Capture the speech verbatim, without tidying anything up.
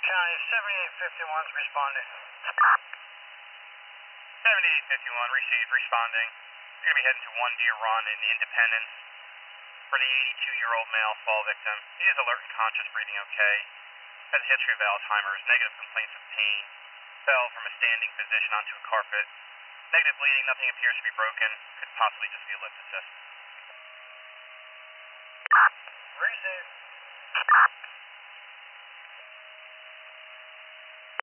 County seventy-eight fifty-one's responding. seventy-eight fifty-one, received, responding. You're going to be heading to one Deer Run in Independence for the eighty-two-year-old male fall victim. He is alert and conscious, breathing okay. Has a history of Alzheimer's, negative complaints of pain. Fell from a standing position onto a carpet. Negative bleeding, nothing appears to be broken. Could possibly just be a lift assist. Received.